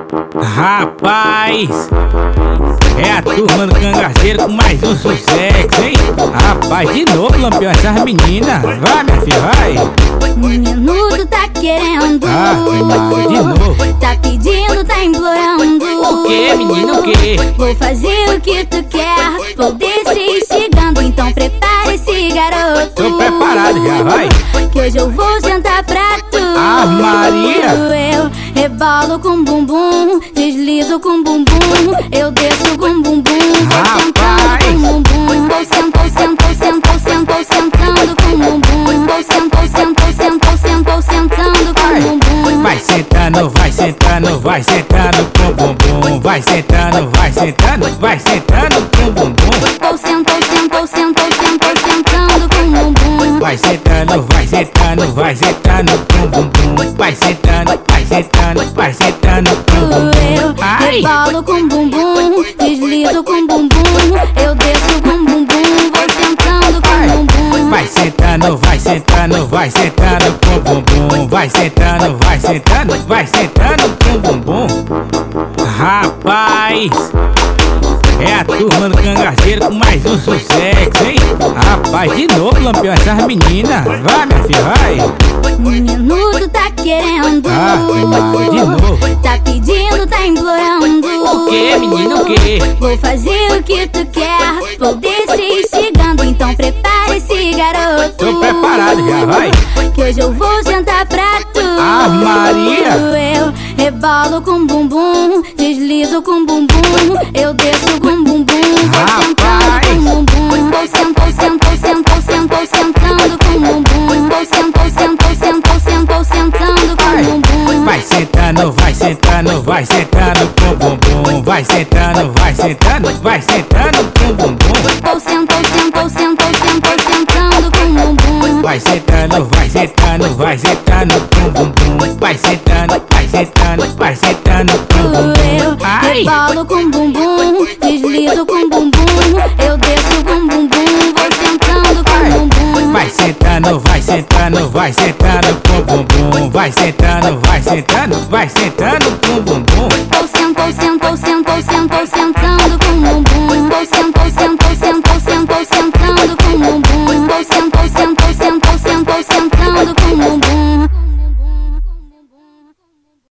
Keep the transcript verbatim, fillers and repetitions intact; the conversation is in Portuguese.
Rapaz, é a turma do Cangaceiro com mais um sucesso, hein? Rapaz, de novo, Lampião, essas meninas. Vai, minha filha, vai. Menudo tá querendo, Ah, Maria, de novo. tá pedindo, tá implorando. O que, menino, o que? Vou fazer o que tu quer, vou descer chegando. Então prepare esse garoto. Tô preparado já, vai. Que hoje eu vou sentar pra tu. Ah, Maria. Eu rebolo com bumbum, deslizo com bumbum, eu desço com bumbum, vou sentando com bumbum, vou sento, sento, sento, sento, sentando com bumbum, vou sento, sento, sento, sento, sentando com bumbum. Vai sentando, vai sentando, vai sentando com bumbum. Vai sentando, vai sentando, vai sentando com bumbum. Vou sento, sento, sento, sento, sentando com bumbum. Vai sentando, vai sentando, vai sentando com bumbum. Vai sentando, vai sentando, vai sentando com bumbum. Eu Ai. rebolo com bumbum, deslizo com bumbum, eu desço com bumbum, vou sentando com bumbum. Vai sentando, vai sentando, vai sentando com bumbum. Vai sentando, vai sentando, vai sentando com bumbum. Rapaz, é a turma do Cangaceiro com mais um sucesso, hein? Rapaz, de novo, Lampião, essas meninas. Vai, minha filha, vai. Menudo tá querendo, Ah, Maria, de novo. tá pedindo, tá implorando. O que, menino, o que? Vou fazer o que tu quer, vou descer chegando. Então prepare esse garoto. Tô preparado já, vai. Que hoje eu vou sentar pra tu. Ah, Maria. Eu rebolo com bumbum, deslizo com bumbum, eu desço com bumbum, vou sentando com bumbum, vou sento, sento, sento, sento, sentando com bumbum, vou sento, sento, sento, sento, sentando com bumbum. Vai sentando, vai sentando, vai sentando com bumbum. Vai sentando, vai sentando, vai sentando com bumbum. Vou sento, sento, sento, sento, sentando com bumbum. Vai sentando, vai sentando, vai sentando com bumbum. Vai sentando, vai sentando, vai sentando com bumbum. Eu Ai. rebolo com bumbum, deslizo com bumbum, eu desço com bumbum, vou sentando com bumbum. Vai sentando, vai sentando, vai sentando com bumbum. Vai sentando, vai sentando, vai sentando com bumbum. Vou sento, sento, sento, sento, sentando com bumbum, vou sento,